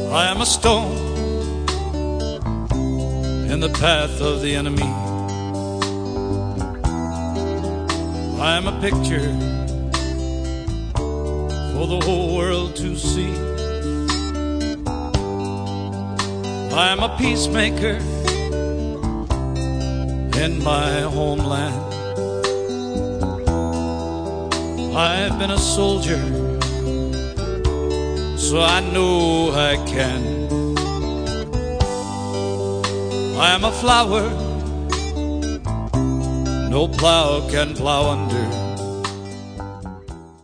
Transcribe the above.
I am a stone in the path of the enemy. I am a picture for the whole world to see. I am a peacemaker in my homeland. I've been a soldier, so I know I can. I am a flower no plow can plow under.